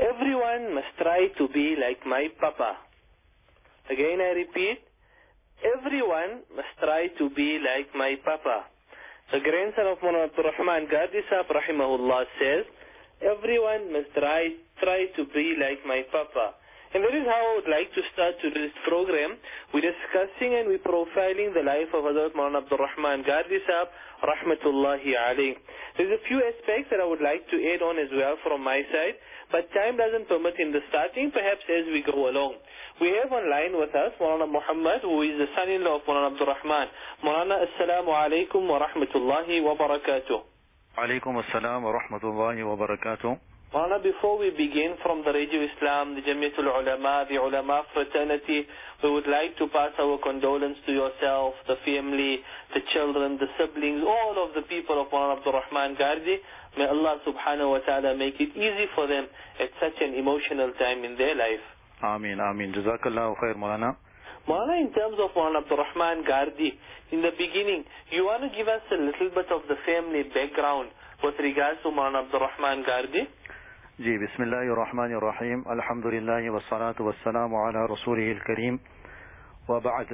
Everyone must try to be like my papa. Again I repeat, everyone must try to be like my papa. The grandson of Mulana Abdul Rahman Gardi Sahib rahimahullah says, everyone must try to be like my papa. And that is how I would like to start today's program. We're discussing and we're profiling the life of Hazrat Mulana Abdul Rahman Gardi Sahib rahmatullahi alayh. There's a few aspects that I would like to add on as well from my side, but time doesn't permit in the starting, perhaps as we go along. We have online with us Mulana Muhammad, who is the son-in-law of Mulana Abdul Rahman. Mulana, assalamu alaikum wa rahmatullahi wa barakatuh. Alaikum assalam wa rahmatullahi wa barakatuh. Mulana, before we begin from the Radio Islam, the Jamiatul Ulama, the Ulama fraternity, we would like to pass our condolence to yourself, the family, the children, the siblings, all of the people of Mulana Abdul Rahman Gardi. May Allah subhanahu wa ta'ala make it easy for them at such an emotional time in their life. Ameen, ameen. Jazakallahu khair, Maulana. Maulana, in terms of Mulana Abdul Rahman Gardi, in the beginning, you want to give us a little bit of the family background with regards to Mulana Abdul Rahman Gardi? जी बिस्मिल्लाहिर्रहमानिर्रहीम अल्हम्दुलिल्लाहि वस्सलातु वस्सलामु अला रसूलिहिल करीम व बअद.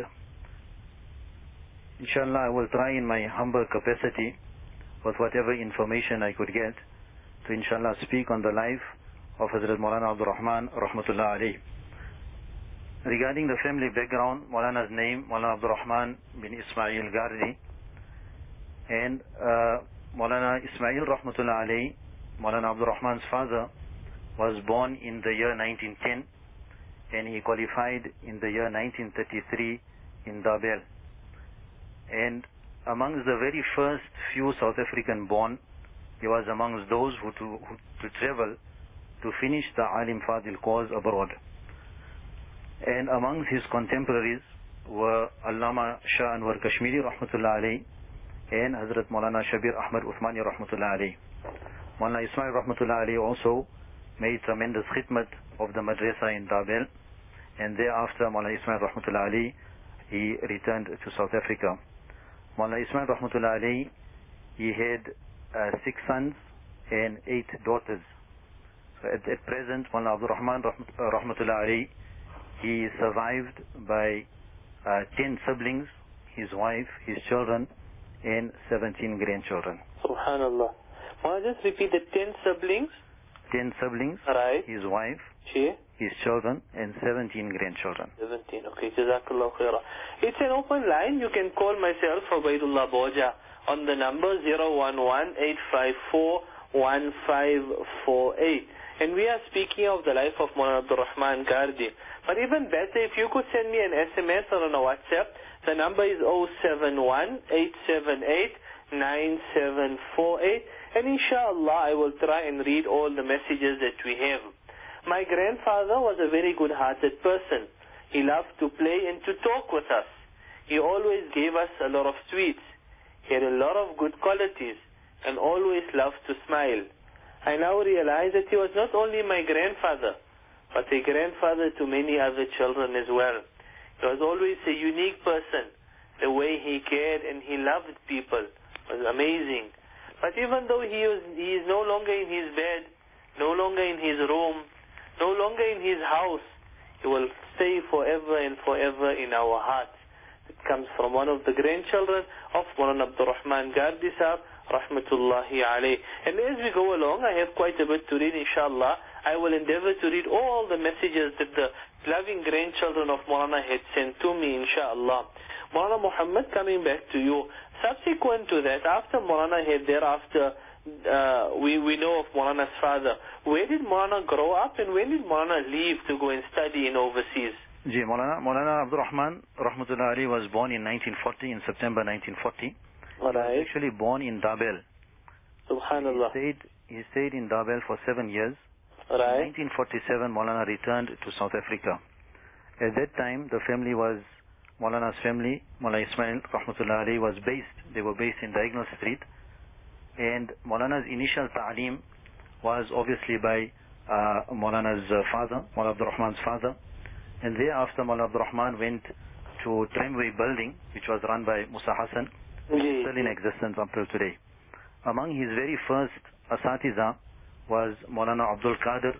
Inshallah, I will try in my humble capacity with whatever information I could get to inshallah speak on the life of Hazrat Maulana Abdul Rahman rahmatullah alayh. Regarding the family background, Maulana's name Maulana Abdul Rahman bin Ismail Gardi, and Maulana Ismail rahmatullah alayh, Maulana Abdul Rahman's father, was born in the year 1910 and he qualified in the year 1933 in Dabel. And amongst the very first few South African born, he was amongst those who to travel to finish the Alim Fadil course abroad. And amongst his contemporaries were Allama Shah Anwar Kashmiri rahmatullah alayh and Hazrat Maulana Shabir Ahmad Uthmani rahmatullah alayh. Maulana Ismail rahmatullah alayhi also made tremendous khidmat of the madrasa in Dabel, and thereafter Maulana Ismail rahmatullah alayhi, he returned to South Africa. Maulana Ismail rahmatullah alayhi, he had 6 sons and 8 daughters. So at present, Maulana Abdul Rahman rahmatullah alayhi, he is survived by 10 siblings, his wife, his children, and 17 grandchildren. Subhanallah. Want to just repeat the 10 siblings? 10 siblings, right. His wife, she, his children, and 17 grandchildren. 17, okay. Jazakallah khairah. It's an open line. You can call myself, Ubaidullah Boja, on the number 011-854-1548. And we are speaking of the life of Mulana Abdul Rahman Gardi. But even better, if you could send me an SMS or on a WhatsApp, the number is 071-878-9748. And inshallah, I will try and read all the messages that we have. My grandfather was a very good-hearted person. He loved to play and to talk with us. He always gave us a lot of sweets. He had a lot of good qualities and always loved to smile. I now realize that he was not only my grandfather, but a grandfather to many other children as well. He was always a unique person. The way he cared and he loved people was amazing. But even though he is no longer in his bed, no longer in his room, no longer in his house, he will stay forever and forever in our hearts. It comes from one of the grandchildren of Mulana Abdul Rahman Gardi Sahib, rahmatullahi alayh. And as we go along, I have quite a bit to read, inshallah. I will endeavor to read all the messages that the loving grandchildren of Mulana had sent to me, inshallah. Mulana Muhammad, coming back to you, subsequent to that, after Mulana had thereafter, we know of Mulana's father. Where did Mulana grow up and when did Mulana leave to go and study in overseas? Ji, Maulana Abdul Rahman rahmatullah alayhi was born in 1940, in September 1940. Right. He was actually born in Dabel. Subhanallah. He stayed in Dabel for 7 years. Right. In 1947, Maulana returned to South Africa. At that time, the family was, Maulana's family, Maulana Ismail rahmatullah alayhi, they were based in Diagonal Street. And Maulana's initial ta'aleem was obviously by Maulana's father, Maulana Abdul Rahman's father. And thereafter, Maulana Abdul Rahman went to Tramway Building, which was run by Musa Hassan, which is still in existence until today. Among his very first asatiza was Maulana Abdul Qadir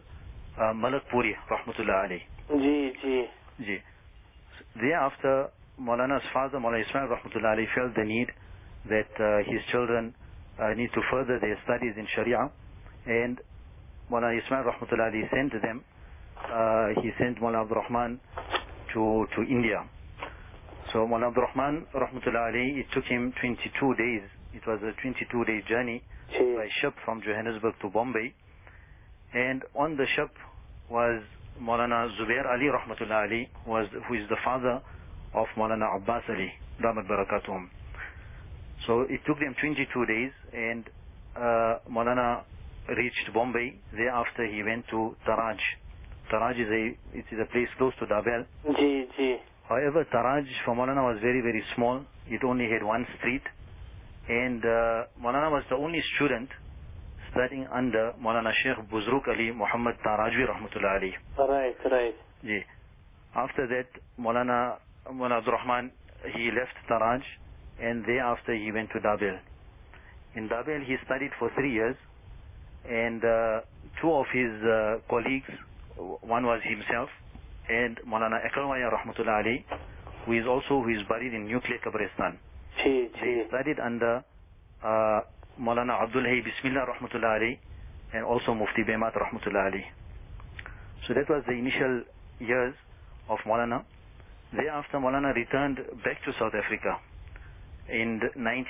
Malak Puri, rahmatullah alayhi. Ji. Thereafter, Maulana's father, Maulana Ismail, rahmatullah alayhi, felt the need that his children need to further their studies in Sharia, and Maulana Ismail, rahmatullah alayhi, sent them. He sent Maulana Abdul Rahman to India. So Maulana Abdul Rahman, rahmatullah alayhi, it took him 22 days. It was a 22-day journey by ship from Johannesburg to Bombay. And on the ship was Maulana Zubair Ali, rahmatullah alayhi, who is the father of Maulana Abbas Ali, Damat Barakatuhum. So it took them 22 days, and Maulana reached Bombay. Thereafter he went to Taraj. Taraj is a place close to Dabel. However, Taraj for Maulana was very, very small. It only had one street. And Maulana was the only student studying under Maulana Sheikh Buzruk Ali Muhammad Tarajwi rahmatullah alayhi. Right. Yeah. After that, Maulana Abdul Rahman, he left Taraj, and thereafter he went to Dabel. In Dabel he studied for 3 years, and two of his colleagues, one was himself and Maulana Akalwaya rahmatullah alayhi, who is buried in Nuclear Kabristan. They studied under Maulana Abdul Hayy Bismillah rahmatullah alayhi, and also Mufti Bemat rahmatullah alayhi. So that was the initial years of Maulana. Thereafter Maulana returned back to South Africa in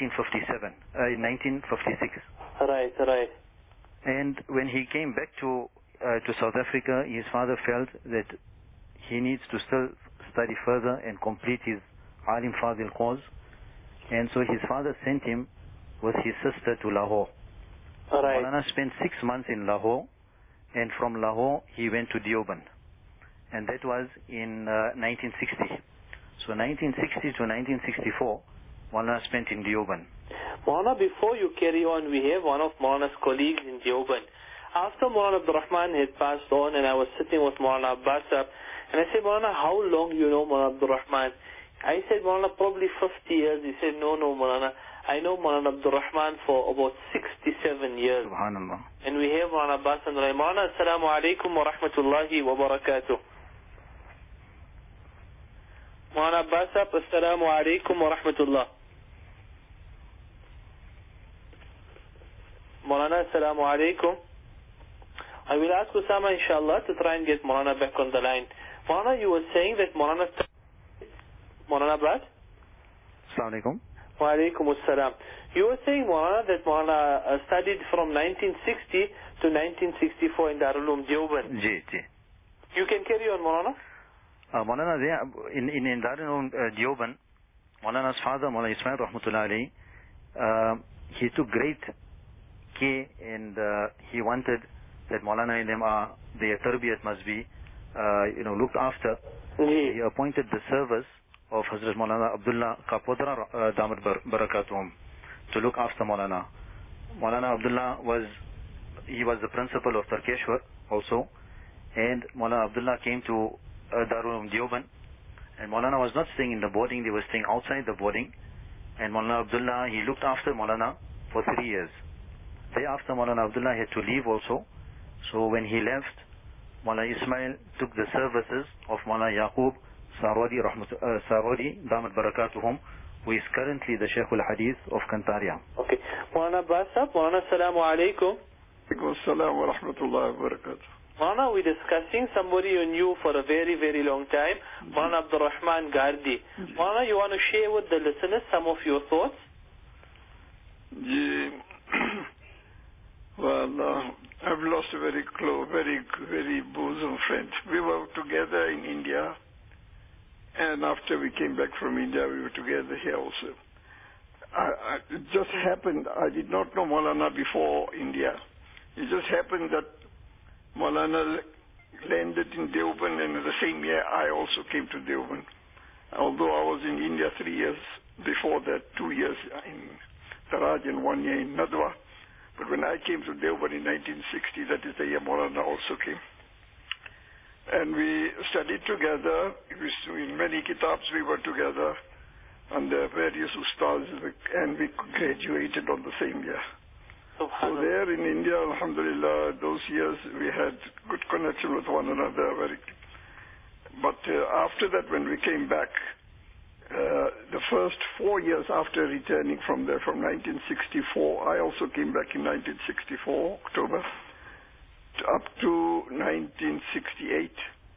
1956. Right. And when he came back to South Africa, his father felt that he needs to still study further and complete his Alim Fadil cause. And so his father sent him with his sister to Lahore. Right. Maulana spent 6 months in Lahore, and from Lahore he went to Deoband. And that was in 1960. So 1960 to 1964, Maulana spent in Deoband. Maulana, before you carry on, we have one of Maulana's colleagues in Deoband. After Maulana Abdul Rahman had passed on, and I was sitting with Maulana Abbas, and I said, Maulana, how long you know Maulana Abdul Rahman? I said, Maulana, probably 50 years. He said, no, Maulana, I know Maulana Abdul Rahman for about 67 years. Subhanallah. And we have Maulana Abbas and Maulana, assalamu alaikum wa rahmatullahi wa barakatuh. Maulana Abbas, assalamu alaikum wa rahmatullah. Maulana, assalamu alaikum. I will ask Usama, inshallah, to try and get Maulana back on the line. Maulana, you were saying that Maulana Abbas? Assalamu alaikum. Wa alaikum assalam. You were saying, Maulana, that Maulana studied from 1960 to 1964 in Darul Uloom Deoband. Ji. You can carry on, Maulana. Maulana, in Darul Uloom Deoband, Maulana's father, Maulana Ismail rahmatullah alayhi, he took great care, and he wanted that Maulana and them their tarbiyat must be looked after. He appointed the service of Hazrat Maulana Abdullah Kapodra Damat Barakatuhum to look after Maulana. Maulana Abdullah was the principal of Tarkeshwar also, and Maulana Abdullah came to Darul Uloom Deoband, and Maulana was not staying in the boarding, they were staying outside the boarding, and Maulana Abdullah, he looked after Maulana for 3 years. Thereafter Maulana Abdullah had to leave also, so when he left, Maulana Ismail took the services of Maulana Yaqub Sarwadi Damat Barakatuhum, who is currently the Shaykh al-Hadith of Kantaria. Okay. Maulana Basab, Maulana Assalamu alaikum. Alaikum assalam wa rahmatullahi wa barakatuh. Maulana, we're discussing somebody you knew for a very, very long time, Maulana Abdul Rahman Gardi. Maulana, you want to share with the listeners some of your thoughts? Well, I've lost a very close, very bosom friend. We were together in India, and after we came back from India, we were together here also. It just happened, I did not know Maulana before India. It just happened that Maulana landed in Deoband, and the same year I also came to Deoband. Although I was in India 3 years before that, 2 years in Taraj and 1 year in Nadwa. But when I came to Deoband in 1960, that is the year Maulana also came. And we studied together. In many kitabs we were together under various ustads, and we graduated on the same year. So there in India, alhamdulillah, those years we had good connection with one another. But after that, when we came back, the first 4 years after returning from there, from 1964, I also came back in 1964, October, up to 1968.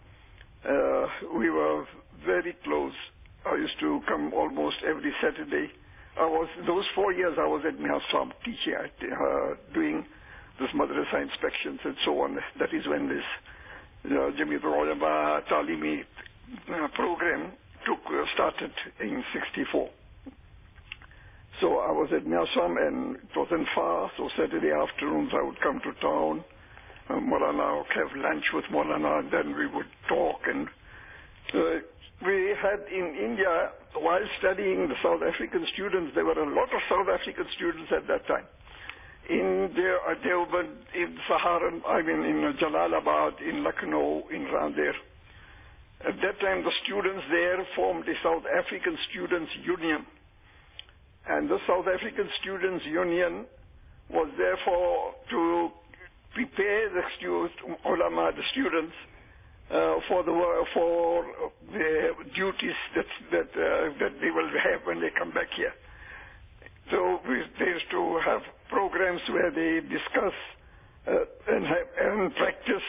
We were very close. I used to come almost every Saturday. Those 4 years I was at Mir Swam teaching, doing this madrasa inspections and so on. That is when this Jamiatul Ulama Talimi program started in 64. So I was at Mir Swam, and it wasn't far, so Saturday afternoons I would come to town. Maulana would have lunch with Maulana, and then we would talk. And we had in India, while studying the South African students, there were a lot of South African students at that time. In Deoband, in Saharan, in Jalalabad, in Lucknow, around there. At that time, the students there formed the South African Students' Union. And the South African Students' Union was therefore to prepare the ulama, the students, for the duties that they will have when they come back here. So they used to have programs where they discuss and practice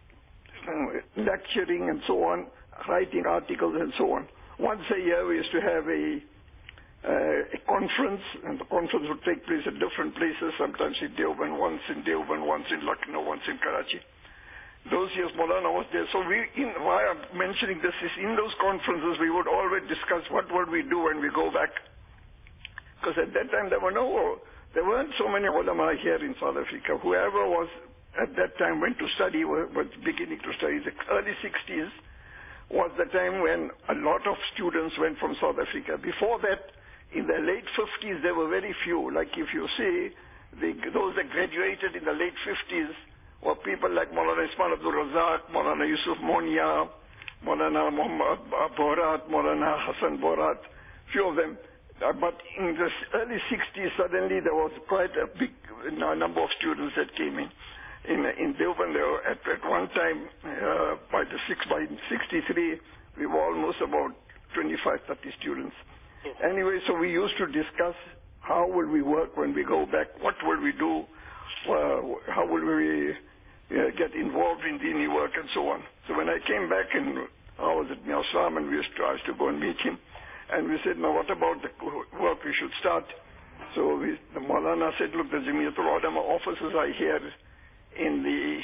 lecturing and so on, writing articles and so on. Once a year we used to have a conference, and the conference would take place at different places, sometimes in Deoband, once in Lucknow, once in Karachi. Those years Maulana was there. So why I'm mentioning this is in those conferences we would always discuss what would we do when we go back. Because at that time there weren't so many ulama here in South Africa. Whoever was at that time went to study, was beginning to study. The early 60s was the time when a lot of students went from South Africa. Before that, in the late 50s, there were very few. Like if you see, those that graduated in the late 50s were people like Maulana Ismail Abdul Razak, Maulana Yusuf Monia, Maulana Muhammad Borat, Maulana Hassan Borat, few of them. But in the early 60s, suddenly there was quite a big number of students that came in. In Deoband, at one time, by 63, we were almost about 25, 30 students. Yes. Anyway, so we used to discuss how will we work when we go back, what will we do, how will we get involved in dini work and so on. So when I came back and I was at Mir Swam, and I used to go and meet him, and we said, now what about the work we should start? So the Maulana said, look, the Jamiatul Ulama offices are here in the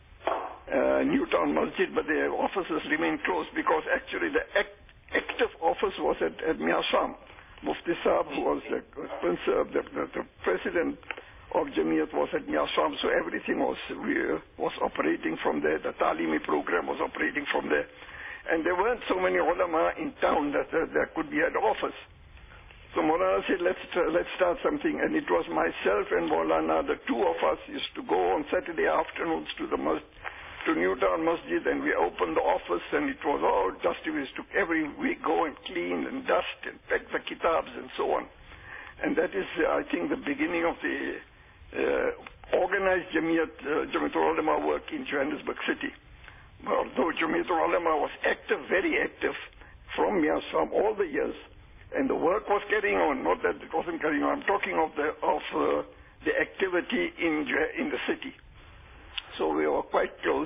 Newtown Masjid, but the offices remain closed because actually the active office was at Mir Swam. Mufti Saab, who was the president of Jamiat, was at Mir Swam, so everything was operating from there. The Talimi program was operating from there. And there weren't so many ulama in town that there could be an office. So Maulana said, let's start something. And it was myself and Maulana, the two of us, used to go on Saturday afternoons to Newtown Masjid, and we opened the office, and it was all dusty. We used to every week go and clean and dust and pack the kitabs and so on. And that is, I think, the beginning of the organized Jamiatul Ulama work in Johannesburg City. Although Jamiatul Ulama was active, very active, from Mir Swam all the years, and the work was carrying on, not that it wasn't carrying on. I'm talking of the activity in the city. So we were quite close,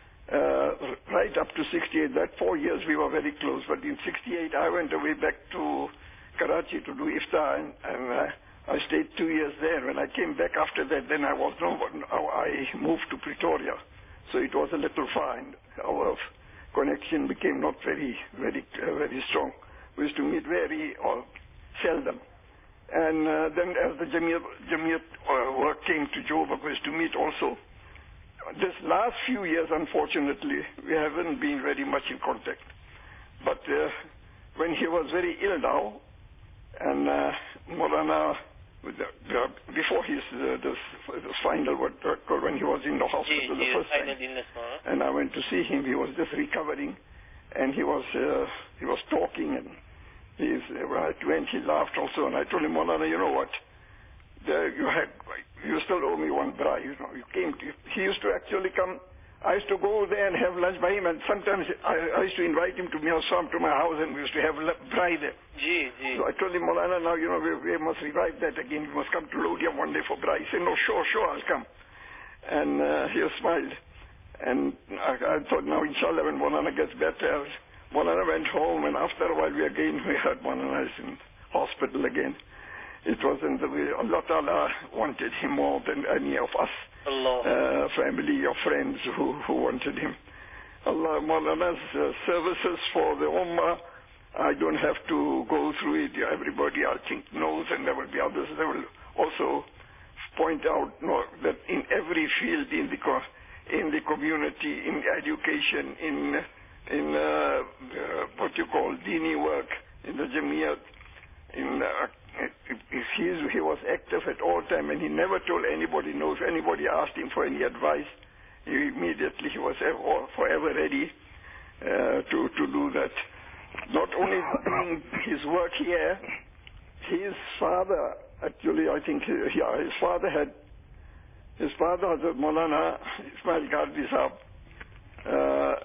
right up to 68. That 4 years we were very close. But in 68, I went away back to Karachi to do iftar, and I stayed 2 years there. When I came back after that, then I moved to Pretoria. So it was a little far, and our connection became not very, very, very strong. We used to meet very seldom. And then as the Jamiat work came to Joburg, we used to meet also. This last few years, unfortunately, we haven't been very much in contact. But when he was very ill now, and Maulana, before his final, when he was in the hospital the first time, and I went to see him, he was just recovering, and he was talking, and when he laughed also, and I told him, Maulana, you know what, you still owe me one braai, you know. He used to actually come. I used to go there and have lunch by him, and sometimes I used to invite him to Mirsam, to my house, and we used to have braai there. So I told him, Maulana, now, you know, we must revive that again. We must come to Lodhia one day for braai. He said, no, sure, I'll come. And he smiled. And I thought, now, inshallah, when Maulana gets better, Maulana went home, and after a while we heard Maulana is in hospital again. It wasn't the way Allah Ta'ala wanted him more than any of us, family or friends who wanted him. Allah, Maulana's services for the Ummah, I don't have to go through it. Everybody, I think, knows, and there will be others that will also point out that in every field, in the community, in education, in what you call dini work, in the Jamiyat, he was active at all time, and he never told anybody no. If anybody asked him for any advice, he was forever ready to do that. Not only doing his work here, his father, actually, I think, his father, Hazrat Maulana Ismail Gardi Sahab,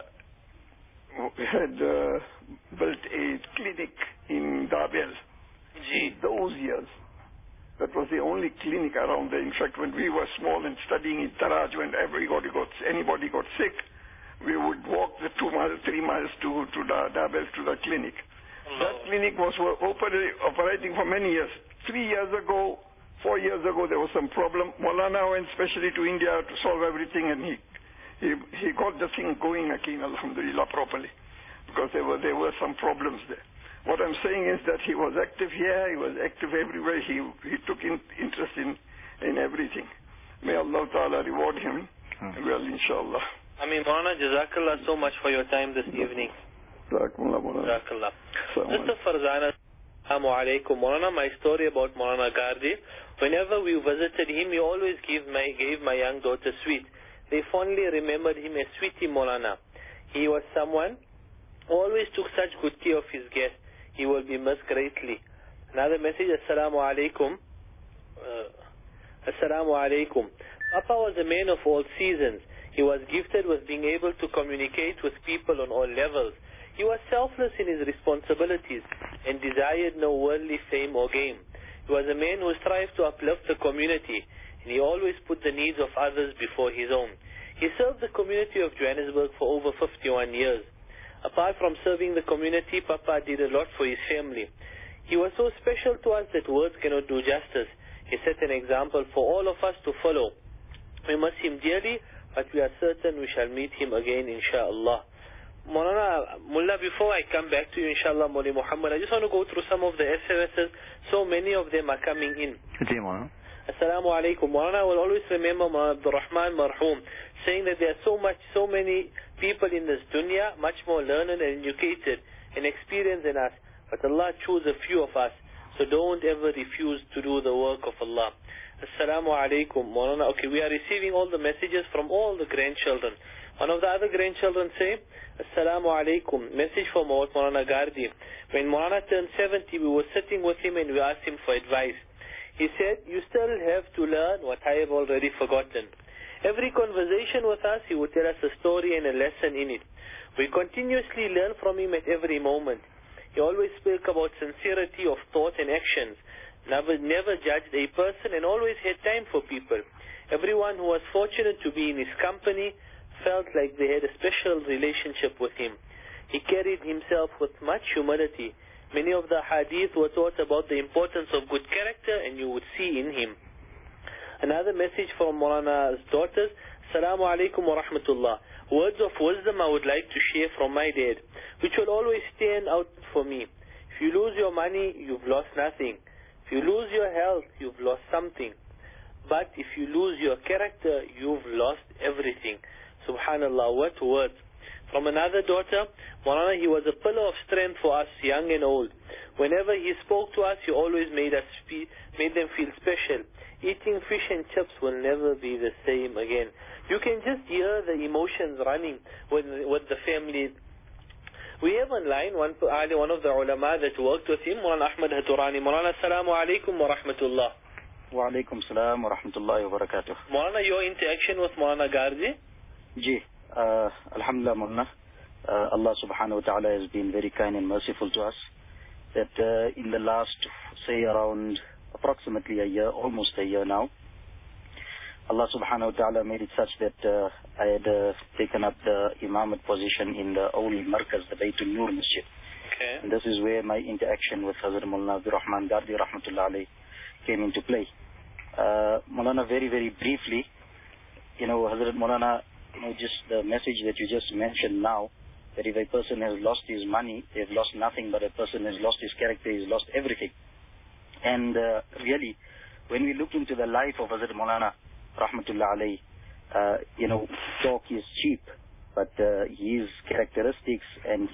had built a clinic in Dabel. Those years, that was the only clinic around there. In fact, when we were small and studying in Taraj, when anybody got sick, we would walk the 2 miles, 3 miles to Dabel, to the clinic. That clinic was operating for many years. 3 years ago, 4 years ago, there was some problem. Maulana went specially to India to solve everything, and he got the thing going again, alhamdulillah, properly, because there were some problems there. What I'm saying is that he was active here, he was active everywhere, he took interest in everything. May Allah Ta'ala reward him well, inshallah. Maulana, Jazakallah so much for your time this evening. Jazakallah. Mr. Farzana, Assalamu alaikum. Maulana, my story about Maulana Gardi, whenever we visited him, he always gave my young daughter sweet. They fondly remembered him as Sweetie Maulana. He was someone who always took such good care of his guests. He will be missed greatly. Another message, Assalamu alaikum. Assalamu alaikum. Papa was a man of all seasons. He was gifted with being able to communicate with people on all levels. He was selfless in his responsibilities and desired no worldly fame or gain. He was a man who strived to uplift the community, and he always put the needs of others before his own. He served the community of Johannesburg for over 51 years. Apart from serving the community, Papa did a lot for his family. He was so special to us that words cannot do justice. He set an example for all of us to follow. We miss him dearly, but we are certain we shall meet him again, inshaAllah. Mullah, before I come back to you, inshallah, Mawli Muhammad, I just want to go through some of the SMSs. So many of them are coming in. Assalamu alaikum. Maulana, I will always remember Abdul Rahman Marhoom saying that there are so many people in this dunya, much more learned and educated and experienced than us. But Allah chose a few of us. So don't ever refuse to do the work of Allah. Assalamu alaikum. Maulana, okay, we are receiving all the messages from all the grandchildren. One of the other grandchildren say, Assalamu alaikum. Message for Maulana Gardi. When Maulana turned 70, we were sitting with him and we asked him for advice. He said, you still have to learn what I have already forgotten. Every conversation with us, he would tell us a story and a lesson in it. We continuously learn from him at every moment. He always spoke about sincerity of thought and actions, never judged a person, and always had time for people. Everyone who was fortunate to be in his company felt like they had a special relationship with him. He carried himself with much humility. Many of the hadith were taught about the importance of good character, and you would see in him. Another message from Maulana's daughters, Assalamu alaikum wa rahmatullah. Words of wisdom I would like to share from my dad, which will always stand out for me. If you lose your money, you've lost nothing. If you lose your health, you've lost something. But if you lose your character, you've lost everything. Subhanallah, what words. From another daughter, Maulana, he was a pillar of strength for us, young and old. Whenever he spoke to us, he always made them feel special. Eating fish and chips will never be the same again. You can just hear the emotions running with the family. We have online one of the ulama that worked with him, Maulana Ahmad Haturani. Maulana, Assalamu alaikum wa rahmatullah. Wa alaikum salam wa rahmatullahi wa barakatuh. Maulana, your interaction with Maulana Garji? Ji, Alhamdulillah, Maulana. Allah subhanahu wa ta'ala has been very kind and merciful to us. That in the last, say around approximately a year, almost a year now, Allah subhanahu wa ta'ala made it such that I had taken up the Imamat position in the old Markaz, the Baytul Nur Masjid. Okay. And this is where my interaction with Hazrat Maulana Abdul Rahman Gardi rahmatullah alayhi came into play. Maulana, very, very briefly, Hazrat Maulana, just the message that you just mentioned now, that if a person has lost his money, they've lost nothing, but a person has lost his character, he's lost everything. And really, when we look into the life of Hazrat Maulana rahmatullah alayhi, talk is cheap, but his characteristics and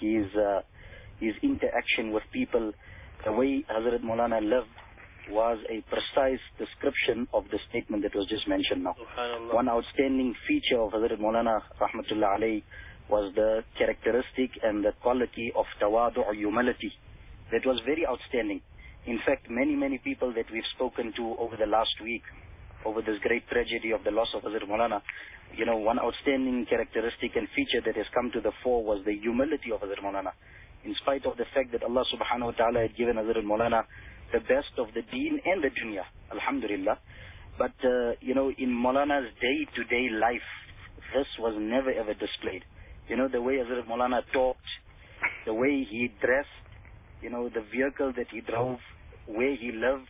his interaction with people, the way Hazrat Maulana lived, was a precise description of the statement that was just mentioned now. One outstanding feature of Hazrat Maulana rahmatullah alayhi was the characteristic and the quality of tawadu or humility. That was very outstanding. In fact, many, many people that we've spoken to over the last week, over this great tragedy of the loss of Hazrat Maulana, one outstanding characteristic and feature that has come to the fore was the humility of Hazrat Maulana. In spite of the fact that Allah subhanahu wa ta'ala had given Hazrat Maulana the best of the deen and the dunya, alhamdulillah. But, in Maulana's day-to-day life, this was never ever displayed. The way Hazrat Maulana talked, the way he dressed, the vehicle that he drove, where he lived,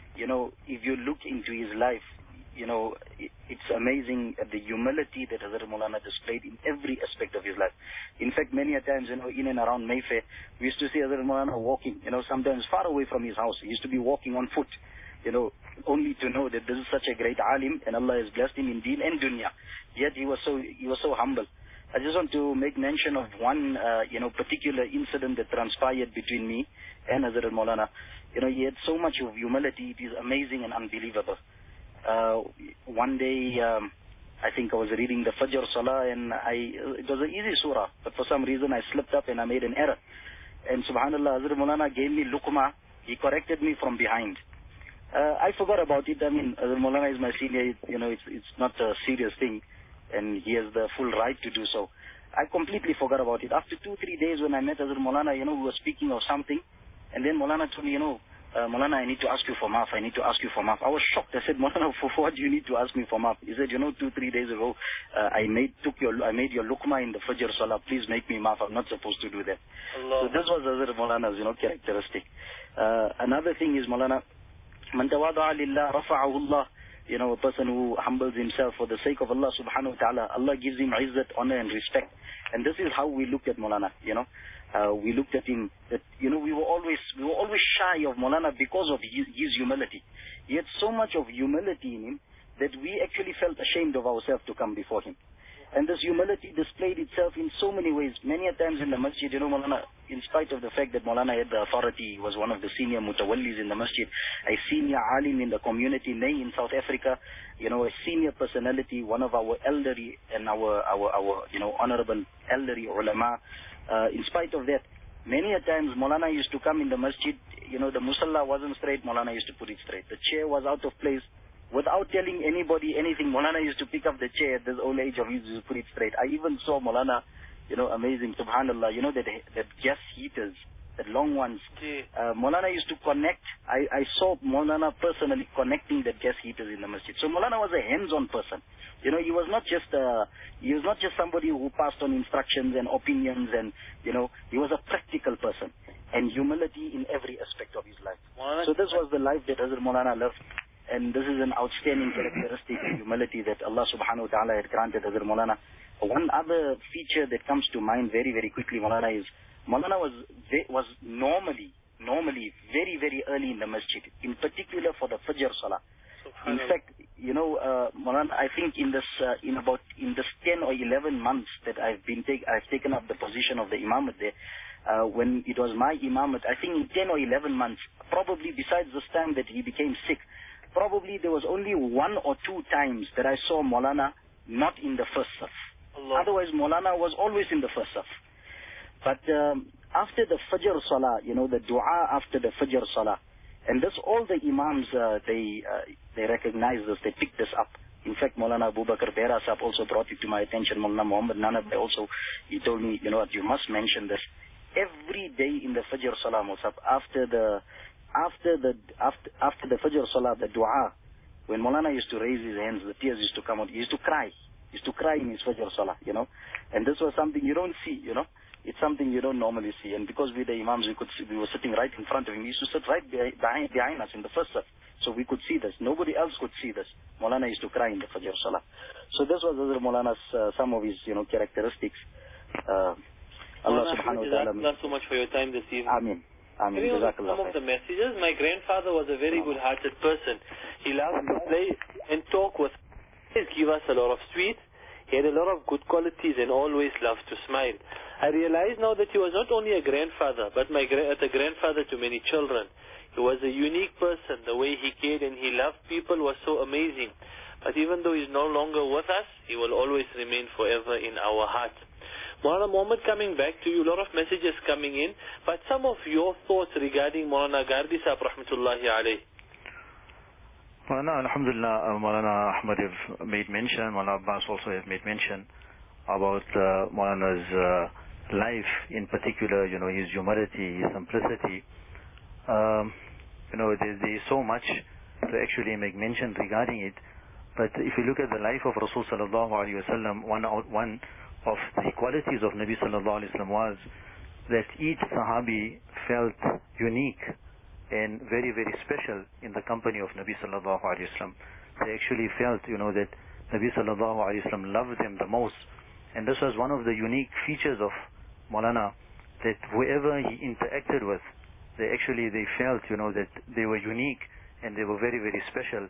if you look into his life, it's amazing the humility that Hazrat Maulana displayed in every aspect of his life. In fact, many a times, in and around Mayfair, we used to see Hazrat Maulana walking, sometimes far away from his house. He used to be walking on foot, only to know that this is such a great alim and Allah has blessed him in deen and dunya. Yet he was so humble. I just want to make mention of one, particular incident that transpired between me and Hazrat Maulana. He had so much of humility. It is amazing and unbelievable. One day, I think I was reading the Fajr Salah and it was an easy surah, but for some reason I slipped up and I made an error. And subhanallah, Hazrat Maulana gave me luqma. He corrected me from behind. I forgot about it. Hazrat Maulana is my senior. It's not a serious thing, and he has the full right to do so. I completely forgot about it. After 2-3 days when I met Hazrat Maulana, we were speaking of something, and then Maulana told me, Maulana, I need to ask you for maaf. I need to ask you for maaf. I was shocked. I said, Maulana, for what do you need to ask me for maaf? He said, 2-3 days ago, I made your luqma in the Fajr Salah. Please make me maaf. I'm not supposed to do that. Allah. So this was Hazrat Maulana's, characteristic. Another thing is, Maulana, man tawada'a lillah rafa'ahu Allah. A person who humbles himself for the sake of Allah subhanahu wa ta'ala, Allah gives him izzat, honor and respect. And this is how we looked at Maulana, we looked at him that, we were always shy of Maulana because of his humility. He had so much of humility in him that we actually felt ashamed of ourselves to come before him. And this humility displayed itself in so many ways. Many a times in the masjid, Maulana, in spite of the fact that Maulana had the authority, he was one of the senior mutawallis in the masjid, a senior alim in the community, in South Africa, a senior personality, one of our elderly and our honorable elderly ulama. In spite of that, many a times Maulana used to come in the masjid, the musalla wasn't straight, Maulana used to put it straight. The chair was out of place. Without telling anybody anything, Maulana used to pick up the chair at this old age of his to put it straight. I even saw Maulana, amazing, subhanallah, that gas heaters, that long ones. Maulana used to connect. I saw Maulana personally connecting the gas heaters in the masjid. So Maulana was a hands-on person. He was not just somebody who passed on instructions and opinions, and he was a practical person and humility in every aspect of his life. So this was the life that Hazrat Maulana lived. And this is an outstanding characteristic of humility that Allah subhanahu wa ta'ala had granted Hazrat Maulana. One other feature that comes to mind very, very quickly, Maulana, is Maulana was normally very, very early in the masjid, in particular for the Fajr Salah. In fact, Maulana, I think in this 10 or 11 months that I've taken up the position of the Imamat there, when it was my Imamat, I think in 10 or 11 months, probably besides this time that he became sick, probably there was only 1 or 2 times that I saw Maulana not in the first saf. Otherwise, Maulana was always in the first saf. But after the Fajr Salah, the dua after the Fajr Salah, and this all the Imams, they recognized us, they picked us up. In fact, Maulana Abu Bakr Bera Sahib also brought it to my attention. Maulana Muhammad Nanab also, he told me, you know what, you must mention this. Every day in the Fajr Salah, Musab, after the Fajr Salah, the dua, when Maulana used to raise his hands, the tears used to come out. He used to cry. He used to cry in his Fajr Salah, you know. And this was something you don't see, you know. It's something you don't normally see. And because we the Imams, we were sitting right in front of him. He used to sit right behind us in the first saf. So we could see this. Nobody else could see this. Maulana used to cry in the Fajr Salah. So this was Hazrat Maulana's, some of his, you know, characteristics. Allah subhanahu wa ta'ala. Not so much for your time this evening. Ameen. Some of the messages. My grandfather was a very good-hearted person. He loved to play and talk with us. He gave us a lot of sweets. He had a lot of good qualities and always loved to smile. I realize now that he was not only a grandfather, but a grandfather to many children. He was a unique person. The way he cared and he loved people was so amazing. But even though he's no longer with us, he will always remain forever in our heart. Maulana Muhammad, coming back to you, a lot of messages coming in, but some of your thoughts regarding Maulana Gardi Sahib rahmatullahi alayh. Maulana, alhamdulillah, Maulana Ahmad have made mention, Maulana Abbas also have made mention about Maulana's life in particular, you know, his humility, his simplicity. You know, there's so much to actually make mention regarding it. But if you look at the life of Rasul sallallahu alaihi wasallam, one of the qualities of Nabi sallallahu alaihi wasallam was that each Sahabi felt unique and very, very special in the company of Nabi sallallahu alaihi wasallam. They actually felt, you know, that Nabi sallallahu alaihi wasallam loved them the most. And this was one of the unique features of Maulana, that whoever he interacted with, they felt, you know, that they were unique and they were very, very special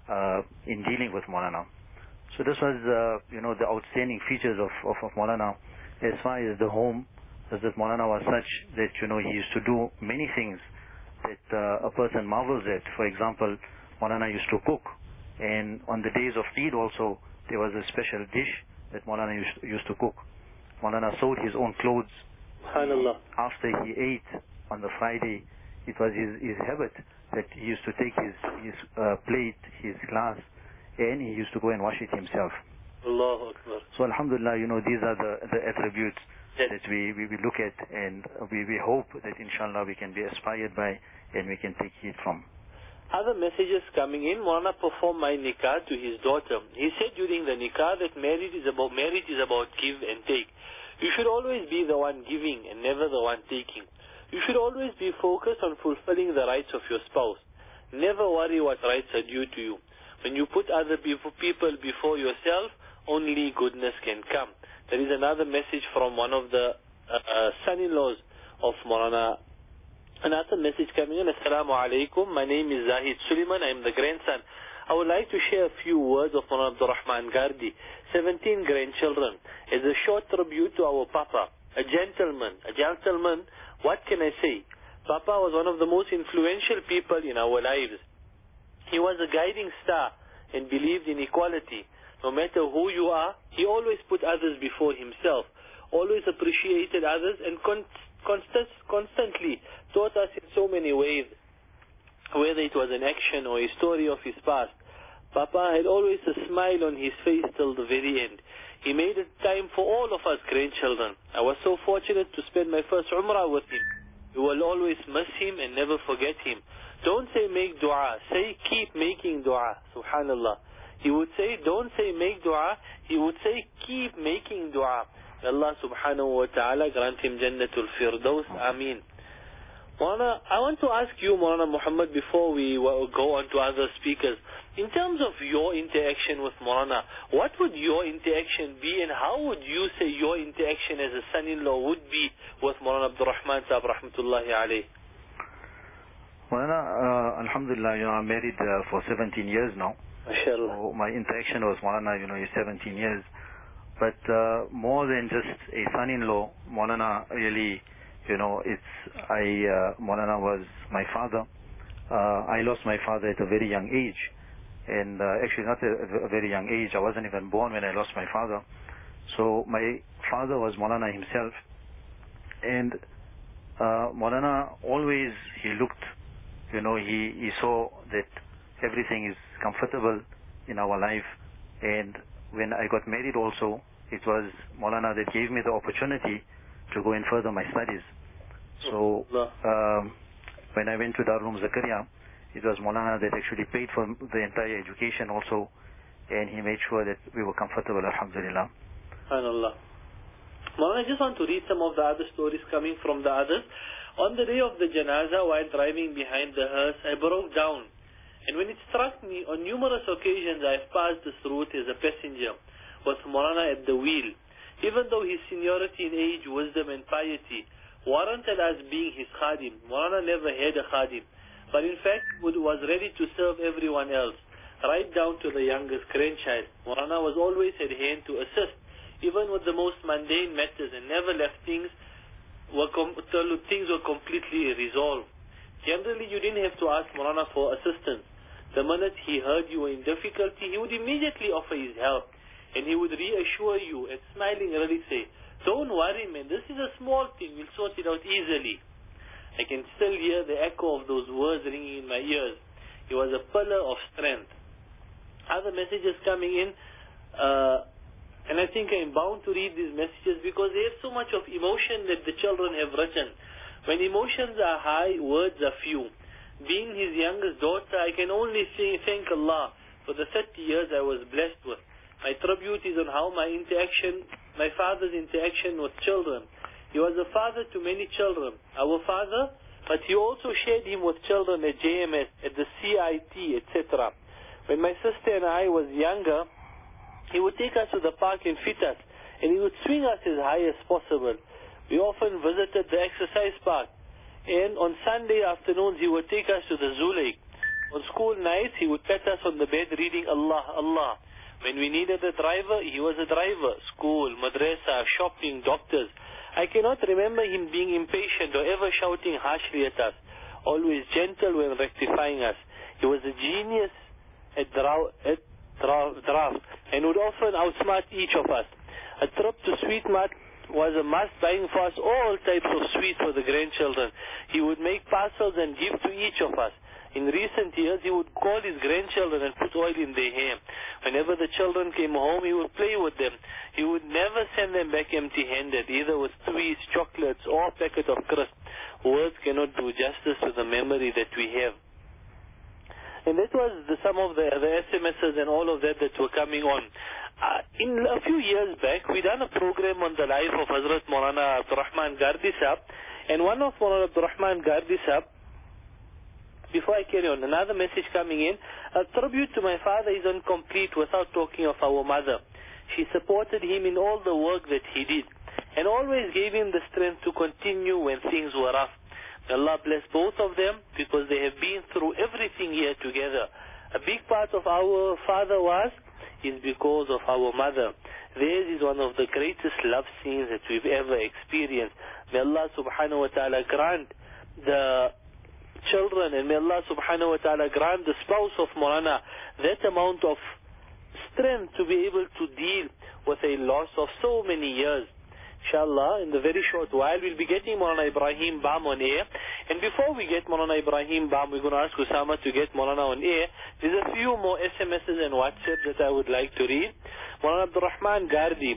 in dealing with Maulana. So this was, you know, the outstanding features of Maulana. As far as the home, as that Maulana was such that, you know, he used to do many things that a person marvels at. For example, Maulana used to cook, and on the days of Eid also, there was a special dish that Maulana used to cook. Maulana sewed his own clothes. SubhanAllah. After he ate on the Friday, it was his habit that he used to take his plate, his glass, and he used to go and wash it himself. Allahu Akbar. So alhamdulillah, you know, these are the attributes that we look at, and we hope that inshallah we can be inspired by and we can take it from. Other messages coming in. Maulana performed my nikah to his daughter. He said during the nikah that marriage is about give and take. You should always be the one giving and never the one taking. You should always be focused on fulfilling the rights of your spouse. Never worry what rights are due to you. When you put other people before yourself, only goodness can come. There is another message from one of the son-in-laws of Maulana. Another message coming in. Assalamu alaikum. My name is Zahid Suleiman. I am the grandson. I would like to share a few words of Maulana Abdul Rahman Gardi. 17 grandchildren. As a short tribute to our Papa. A gentleman. What can I say? Papa was one of the most influential people in our lives. He was a guiding star and believed in equality. No matter who you are, he always put others before himself, always appreciated others, and constantly taught us in so many ways, whether it was an action or a story of his past. Papa had always a smile on his face till the very end. He made it time for all of us grandchildren. I was so fortunate to spend my first Umrah with him. We will always miss him and never forget him. Don't say make dua, say keep making dua. Subhanallah. He would say, don't say make dua, he would say keep making dua. Allah subhanahu wa ta'ala grant him Jannatul Firdaus. Ameen. Maulana, I want to ask you, Maulana Muhammad, before we go on to other speakers, in terms of your interaction with Maulana, what would your interaction be, and how would you say your interaction as a son-in-law would be with Maulana Abdul Rahman Sahib rahmatullahi alayh? Maulana, alhamdulillah, you know, I'm married for 17 years now. MashaAllah. So my interaction with Maulana, you know, is 17 years. But more than just a son-in-law, Maulana really, you know, Maulana was my father. I lost my father at a very young age. And actually not a very young age. I wasn't even born when I lost my father. So my father was Maulana himself. And Maulana always, he looked, you know, he saw that everything is comfortable in our life. And when I got married also, it was Maulana that gave me the opportunity to go and further my studies. So when I went to Darul Zakaria, it was Maulana that actually paid for the entire education also, and he made sure that we were comfortable, alhamdulillah. SubhanAllah. Maulana, I just want to read some of the other stories coming from the others. On the day of the janaza, while driving behind the hearse, I broke down. And when it struck me, on numerous occasions I have passed this route as a passenger, with Maulana at the wheel. Even though his seniority in age, wisdom and piety warranted us being his khadim, Maulana never had a khadim, but in fact was ready to serve everyone else, right down to the youngest grandchild. Maulana was always at hand to assist, even with the most mundane matters, and never left things were completely resolved. Generally, you didn't have to ask Maulana for assistance. The minute he heard you were in difficulty, he would immediately offer his help, and he would reassure you and smiling really say, "Don't worry, man, this is a small thing, we'll sort it out easily." I can still hear the echo of those words ringing in my ears. He was a pillar of strength. Other messages coming in, and I think I'm bound to read these messages because they have so much of emotion that the children have written. When emotions are high, words are few. Being his youngest daughter, I can only thank Allah for the 30 years I was blessed with. My tribute is on how my father's interaction with children. He was a father to many children, our father, but he also shared him with children at JMS, at the CIT, etc. When my sister and I was younger, he would take us to the park and fit us, and he would swing us as high as possible. We often visited the exercise park, and on Sunday afternoons he would take us to the zoo lake. On school nights he would pat us on the bed reading Allah, Allah. When we needed a driver, he was a driver. School, madrasa, shopping, doctors. I cannot remember him being impatient or ever shouting harshly at us. Always gentle when rectifying us. He was a genius at draft and would often outsmart each of us. A trip to Sweet Mart was a must, buying for us all types of sweets for the grandchildren. He would make parcels and give to each of us. In recent years, he would call his grandchildren and put oil in their hair. Whenever the children came home, he would play with them. He would never send them back empty-handed, either with sweets, chocolates, or a packet of crisps. Words cannot do justice to the memory that we have. And that was some of the SMSs and all of that were coming on. In a few years back, we done a program on the life of Hazrat Maulana Abdul Rahman Gardi Sahab, and one of Maulana Abdul Rahman Gardi Sahab, before I carry on, another message coming in. A tribute to my father is incomplete without talking of our mother. She supported him in all the work that he did and always gave him the strength to continue when things were rough. May Allah bless both of them because they have been through everything here together. A big part of our father is because of our mother. Theirs is one of the greatest love scenes that we've ever experienced. May Allah subhanahu wa ta'ala grant the children, and may Allah subhanahu wa ta'ala grant the spouse of Maulana that amount of strength to be able to deal with a loss of so many years. Inshallah, in the very short while, we'll be getting Maulana Ibrahim Bam on air. And before we get Maulana Ibrahim Bam, we're going to ask Usama to get Maulana on air. There's a few more SMSs and WhatsApp that I would like to read. Maulana Abdul Rahman Gardi.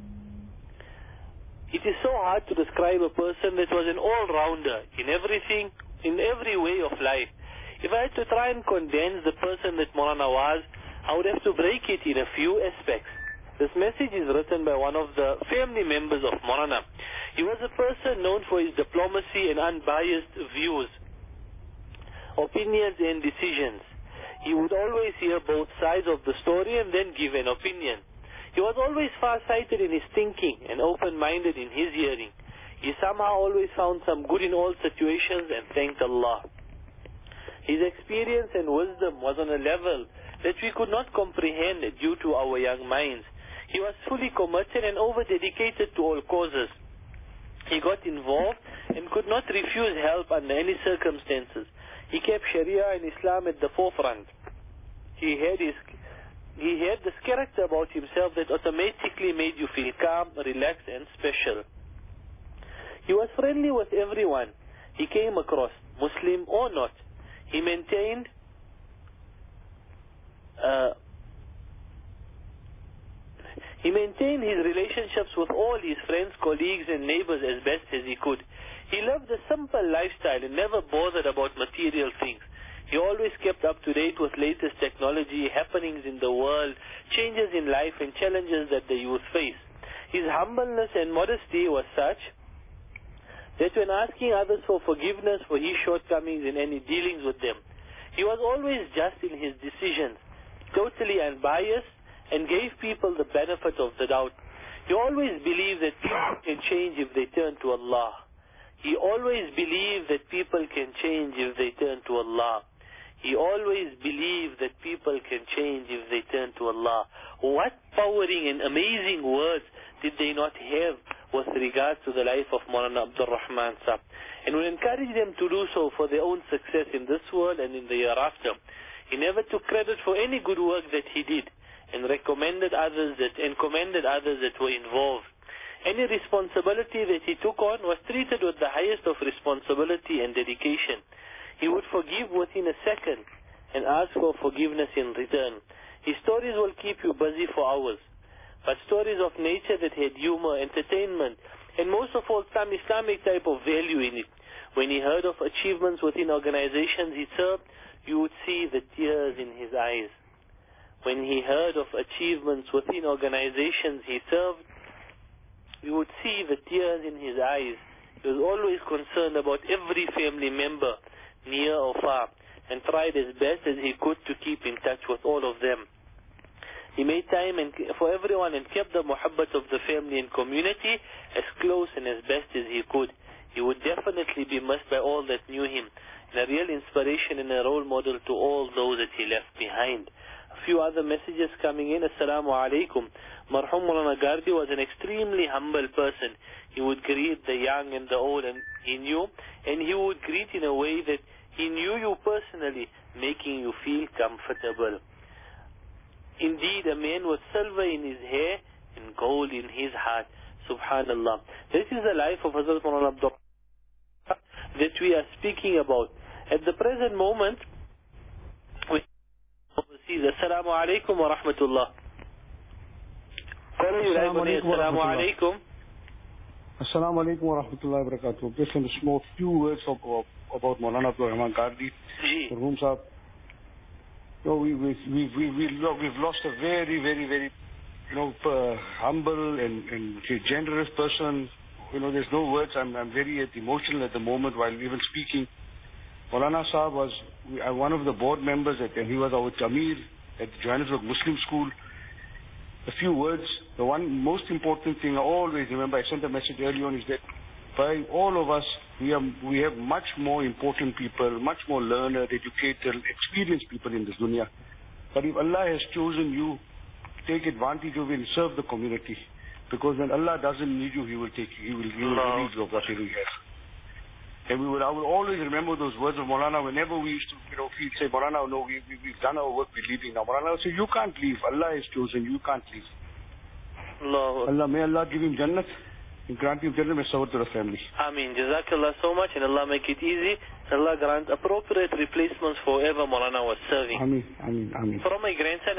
It is so hard to describe a person that was an all-rounder in everything, in every way of life. If I had to try and condense the person that Maulana was, I would have to break it in a few aspects. This message is written by one of the family members of Maulana. He was a person known for his diplomacy and unbiased views, opinions and decisions. He would always hear both sides of the story and then give an opinion. He was always far-sighted in his thinking and open-minded in his hearing. He somehow always found some good in all situations and thanked Allah. His experience and wisdom was on a level that we could not comprehend due to our young minds. He was fully committed and over-dedicated to all causes. He got involved and could not refuse help under any circumstances. He kept Sharia and Islam at the forefront. He had this character about himself that automatically made you feel calm, relaxed and special. He was friendly with everyone he came across, Muslim or not. He maintained He maintained his relationships with all his friends, colleagues and neighbors as best as he could. He lived a simple lifestyle and never bothered about material things. He always kept up to date with latest technology, happenings in the world, changes in life and challenges that the youth face. His humbleness and modesty was such that when asking others for forgiveness for his shortcomings in any dealings with them, he was always just in his decisions, totally unbiased, and gave people the benefit of the doubt. He always believed that people can change if they turn to Allah. He always believed that people can change if they turn to Allah. He always believed that people can change if they turn to Allah. What powering and amazing words did they not have with regards to the life of Maulana Abdul Rahman Sahib? And would encourage them to do so for their own success in this world and in the hereafter. He never took credit for any good work that he did, and commended others that were involved. Any responsibility that he took on was treated with the highest of responsibility and dedication. He would forgive within a second and ask for forgiveness in return. His stories will keep you busy for hours, but stories of nature that had humor, entertainment, and most of all some Islamic type of value in it. When he heard of achievements within organizations he served, you would see the tears in his eyes. When he heard of achievements within organizations he served, you would see the tears in his eyes. He was always concerned about every family member, near or far, and tried as best as he could to keep in touch with all of them. He made time for everyone and kept the muhabbat of the family and community as close and as best as he could. He would definitely be missed by all that knew him, and a real inspiration and a role model to all those that he left behind. A few other messages coming in. Assalamu alaikum. Marhum Maulana Gardi was an extremely humble person. He would greet the young and the old, and he would greet in a way that he knew you personally, making you feel comfortable. Indeed, a man with silver in his hair and gold in his heart. Subhanallah. This is the life of Hazrat Maulana Abdul that we are speaking about. At the present moment, we overseas. Assalamu alaikum wa rahmatullah. Assalamu alaikum. Assalamu alaikum wa rahmatullahi wa barakatuh. Just a small few words about Maulana Abdul Rahman Gardi. Marhum Sahib. We've lost a very, very, very, humble and generous person. There's no words. I'm very emotional at the moment while even speaking. Maulana Sahib was one of the board members, and he was our Amir at the Johannesburg Muslim School. A few words. The one most important thing I always remember, I sent a message early on, is that by all of us, we have much more important people, much more learned, educated, experienced people in this dunya. But if Allah has chosen you, take advantage of it and serve the community. Because when Allah doesn't need you, He will relieve you of whatever you have. And I will always remember those words of Maulana whenever we used to, say, Maulana, no, we've done our work, we're leaving now. Maulana will say, you can't leave. Allah has chosen you, can't leave. May Allah give him Jannat and grant him Jannat and sabr to the family. Ameen. Jazakallah so much, and Allah make it easy. Allah grant appropriate replacements for whoever Maulana was serving. Ameen. From my grandson,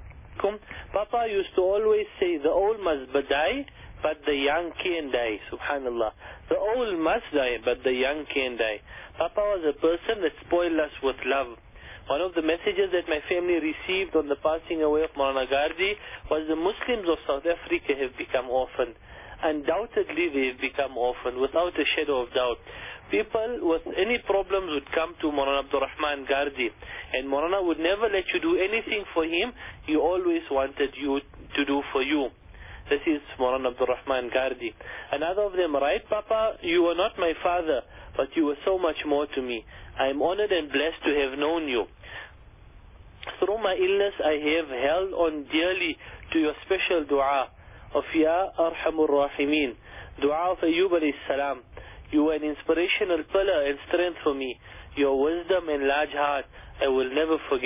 Papa used to always say, the old must die, but the young can die. Subhanallah. The old must die, but the young can die. Papa was a person that spoiled us with love. One of the messages that my family received on the passing away of Maulana Gardi was the Muslims of South Africa have become orphaned. Undoubtedly they have become orphaned, without a shadow of doubt. People with any problems would come to Maulana Abdul Rahman Gardi, and Maulana would never let you do anything for him. He always wanted you to do for you. This is Maulana Abdul Rahman Gardi. Another of them, right, Papa, you were not my father, but you were so much more to me. I am honored and blessed to have known you. Through my illness, I have held on dearly to your special dua of Ya Arhamur Rahimin, dua of Ayyub alayhi salam. You were an inspirational pillar and strength for me. Your wisdom and large heart I will never forget.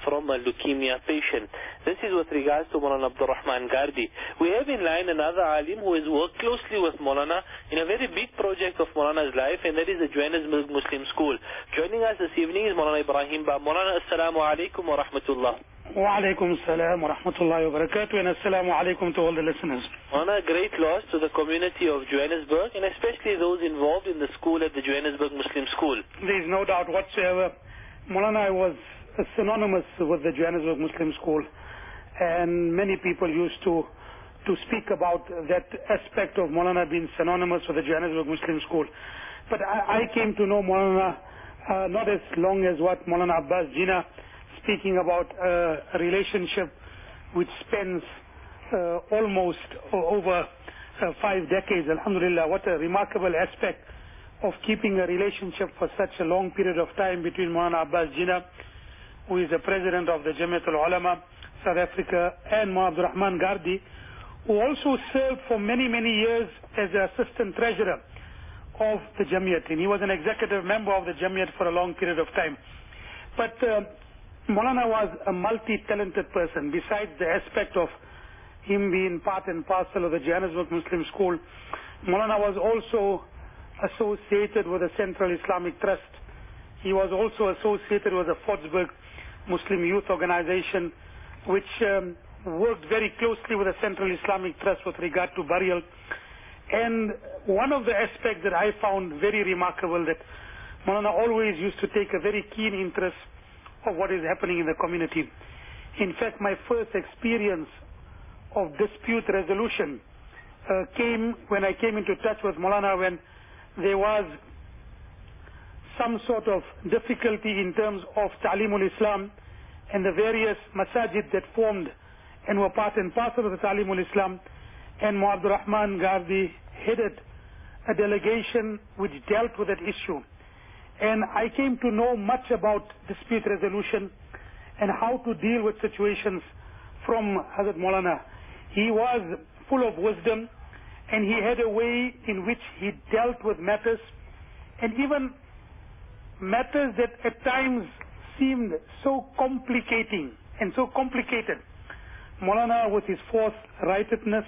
from a leukemia patient. This is with regards to Maulana Abdul Rahman Gardi. We have in line another alim who has worked closely with Maulana in a very big project of Maulana's life, and that is the Johannesburg Muslim School. Joining us this evening is Maulana Ibrahim Ba. Maulana, assalamu alaikum wa rahmatullah. Wa alaikum assalam wa rahmatullahi wa barakatuh, and assalamu alaikum to all the listeners. Maulana, a great loss to the community of Johannesburg, and especially those involved in the school at the Johannesburg Muslim School. There is no doubt whatsoever. Maulana was synonymous with the Johannesburg Muslim School, and many people used to speak about that aspect of Maulana being synonymous with the Johannesburg Muslim School. But I came to know Maulana not as long as what Maulana Abbas Jinnah, speaking about a relationship which spans almost over 5 decades. Alhamdulillah, what a remarkable aspect of keeping a relationship for such a long period of time between Maulana Abbas Jinnah, who is the president of the Jamiatul Ulama, South Africa, and Maulana Abdul Rahman Gardi, who also served for many, many years as the assistant treasurer of the Jamiat. And he was an executive member of the Jamiat for a long period of time. But Maulana was a multi-talented person. Besides the aspect of him being part and parcel of the Johannesburg Muslim School, Maulana was also associated with the Central Islamic Trust. He was also associated with the Fordsburg Muslim Youth Organization, which worked very closely with the Central Islamic Trust with regard to burial. And one of the aspects that I found very remarkable, that Maulana always used to take a very keen interest of what is happening in the community. In fact, my first experience of dispute resolution came when I came into touch with Maulana when there was some sort of difficulty in terms of Ta'limul Islam and the various masajid that formed and were part and parcel of the Ta'limul Islam, and Maulana Abdul Rahman Gardi headed a delegation which dealt with that issue. And I came to know much about dispute resolution and how to deal with situations from Hazrat Maulana. He was full of wisdom, and he had a way in which he dealt with matters, and even matters that at times seemed so complicating and so complicated. Maulana, with his forthrightness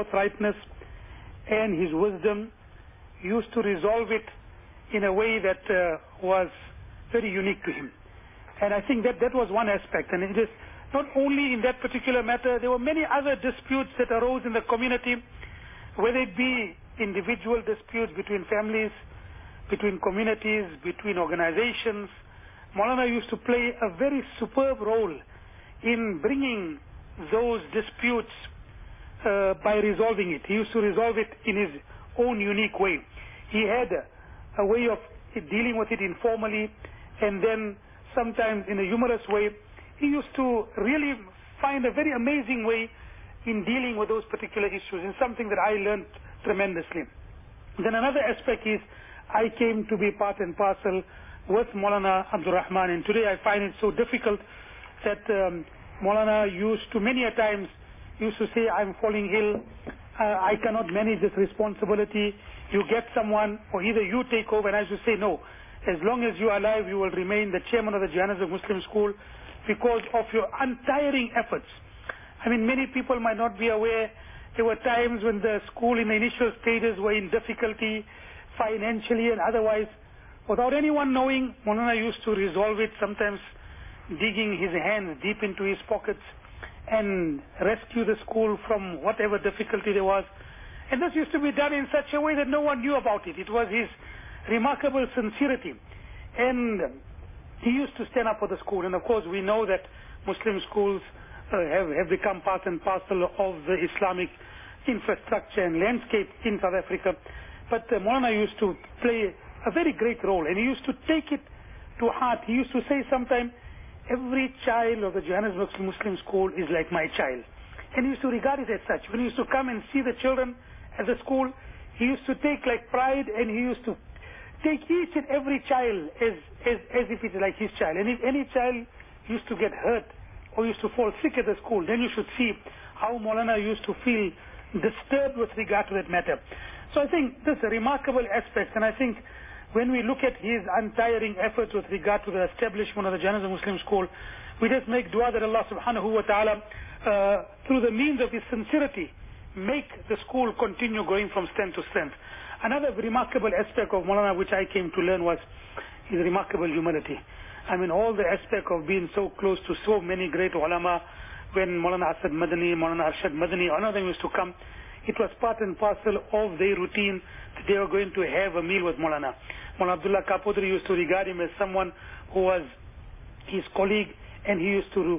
and his wisdom, used to resolve it in a way that was very unique to him. And I think that was one aspect. And it is not only in that particular matter, there were many other disputes that arose in the community, whether it be individual disputes between families, between communities, between organizations. Maulana used to play a very superb role in bringing those disputes by resolving it. He used to resolve it in his own unique way. He had a way of dealing with it informally, and then sometimes in a humorous way. He used to really find a very amazing way in dealing with those particular issues, and something that I learned tremendously. Then another aspect is I came to be part and parcel with Maulana Abdul Rahman, and today I find it so difficult that Maulana used to many a times used to say, I'm falling ill, I cannot manage this responsibility, you get someone, or either you take over. And I used to say, no, as long as you are alive, you will remain the chairman of the Johannesburg Muslim School because of your untiring efforts. I mean, many people might not be aware, there were times when the school in the initial stages were in difficulty financially and otherwise. Without anyone knowing, Maulana used to resolve it, sometimes digging his hands deep into his pockets and rescue the school from whatever difficulty there was. And this used to be done in such a way that no one knew about it. It was his remarkable sincerity. And he used to stand up for the school. And of course, we know that Muslim schools have become part and parcel of the Islamic infrastructure and landscape in South Africa. But Maulana used to play a very great role, and he used to take it to heart. He used to say sometime, every child of the Johannesburg Muslim School is like my child. And he used to regard it as such. When he used to come and see the children at the school, he used to take like pride, and he used to take each and every child as if it's like his child. And if any child used to get hurt or used to fall sick at the school, then you should see how Maulana used to feel disturbed with regard to that matter. So I think this is a remarkable aspect, and I think when we look at his untiring efforts with regard to the establishment of the Janaza Muslim School, we just make dua that Allah subhanahu wa ta'ala, through the means of his sincerity, make the school continue going from strength to strength. Another remarkable aspect of Maulana which I came to learn was his remarkable humility. I mean, all the aspect of being so close to so many great ulama. When Maulana Asad Madani, Maulana Arshad Madani, all of them used to come, it was part and parcel of their routine that they were going to have a meal with Maulana. Maulana Abdullah Kapudri used to regard him as someone who was his colleague, and he used to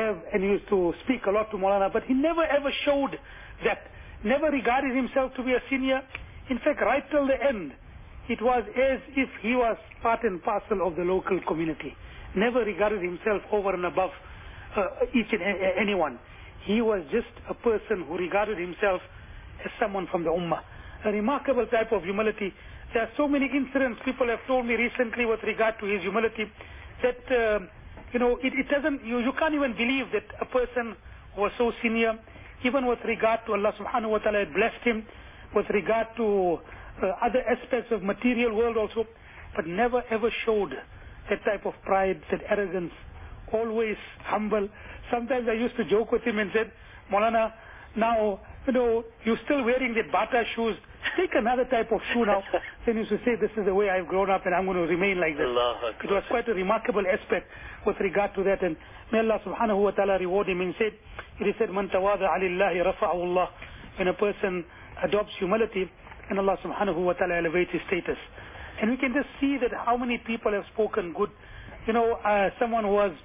speak a lot to Maulana, but he never ever showed that, never regarded himself to be a senior. In fact, right till the end, it was as if he was part and parcel of the local community. Never regarded himself over and above each and anyone. He was just a person who regarded himself as someone from the Ummah. A remarkable type of humility. There are so many incidents people have told me recently with regard to his humility that, it doesn't, you can't even believe that a person who was so senior, even with regard to Allah subhanahu wa ta'ala had blessed him, with regard to other aspects of material world also, but never ever showed that type of pride, that arrogance, always humble. Sometimes I used to joke with him and said, Maulana, now, you're still wearing the Bata shoes. Take another type of shoe now. Then he used to say, this is the way I've grown up and I'm going to remain like this. It was quite a remarkable aspect with regard to that. And may Allah subhanahu wa ta'ala reward him. And he said, Man tawada alillahi rafa'ahu Allah. When a person adopts humility, and Allah subhanahu wa ta'ala elevates his status. And we can just see that how many people have spoken good. Someone who was,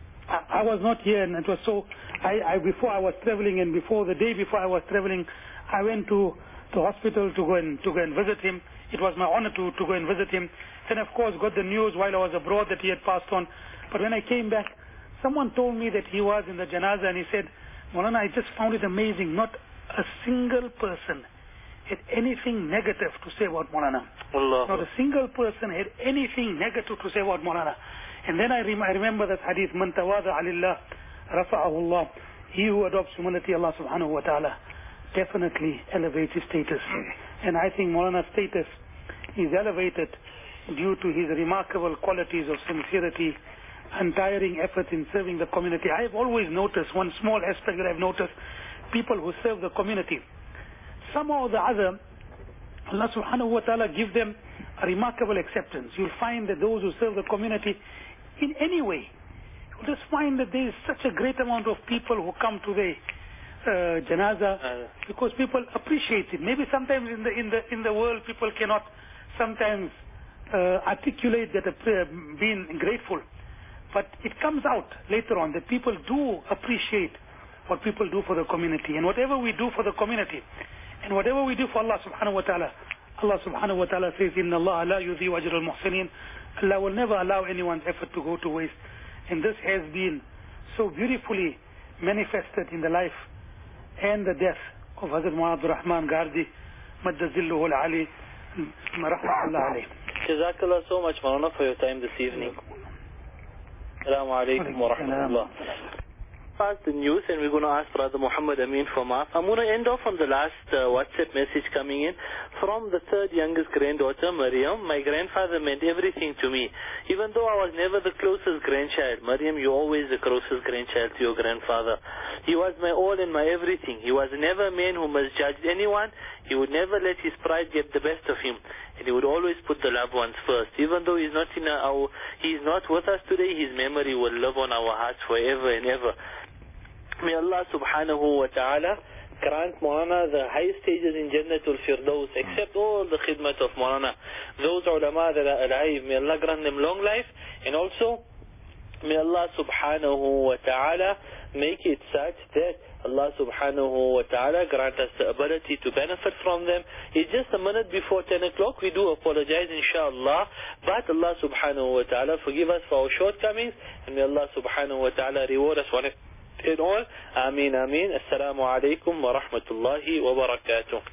I was not here, and it was so, before I was traveling, and the day before I was traveling, I went to the hospital to go and visit him. It was my honor to go and visit him. Then of course got the news while I was abroad that he had passed on. But when I came back, someone told me that he was in the janaza, and he said, Maulana, I just found it amazing. Not a single person had anything negative to say about Maulana. Not a single person had anything negative to say about Maulana. And then I remember that hadith, Man tawada alillah rafa'ahu Allah. He who adopts humility, Allah subhanahu wa ta'ala definitely elevates his status. And I think Maulana's status is elevated due to his remarkable qualities of sincerity, untiring effort in serving the community. I have always noticed one small aspect that I've noticed, people who serve the community, somehow or the other, Allah subhanahu wa ta'ala give them a remarkable acceptance. You'll find that those who serve the community in any way, you'll just find that there is such a great amount of people who come to the janaza because people appreciate it. Maybe sometimes in the world people cannot sometimes articulate that being grateful, but it comes out later on that people do appreciate what people do for the community, and whatever we do for the community and whatever we do for Allah subhanahu wa ta'ala, Allah subhanahu wa ta'ala says, Inna Allah la yudhi'u ajra al-muhsinin. Allah will never allow anyone's effort to go to waste. And this has been so beautifully manifested in the life and the death of Hazrat Maulana Abdul Rahman Gardi, Madda Zilluhu al-Ali, rahmatullah alayh. Jazakallah so much, Maulana, for your time this evening. Assalamu alaikum wa rahmatullah. The news, and we're going to ask Brother Muhammad Amin for maaf. I'm going to end off on the last WhatsApp message coming in from the third youngest granddaughter, Maryam. My grandfather meant everything to me. Even though I was never the closest grandchild, Maryam, you're always the closest grandchild to your grandfather. He was my all and my everything. He was never a man who misjudged anyone. He would never let his pride get the best of him. And he would always put the loved ones first. Even though he's not with us today, his memory will live on our hearts forever and ever. May Allah subhanahu wa ta'ala grant Maulana the highest stages in Jannatul Firdaus, accept all the khidmat of Maulana. Those ulama that are alive, may Allah grant them long life, and also may Allah subhanahu wa ta'ala make it such that Allah subhanahu wa ta'ala grant us the ability to benefit from them. It's just a minute before 10 o'clock. We do apologize, inshallah, but Allah subhanahu wa ta'ala forgive us for our shortcomings, and may Allah subhanahu wa ta'ala reward us for it. In all, Ameen, Ameen. Assalamu alaikum wa rahmatullahi wa barakatuh.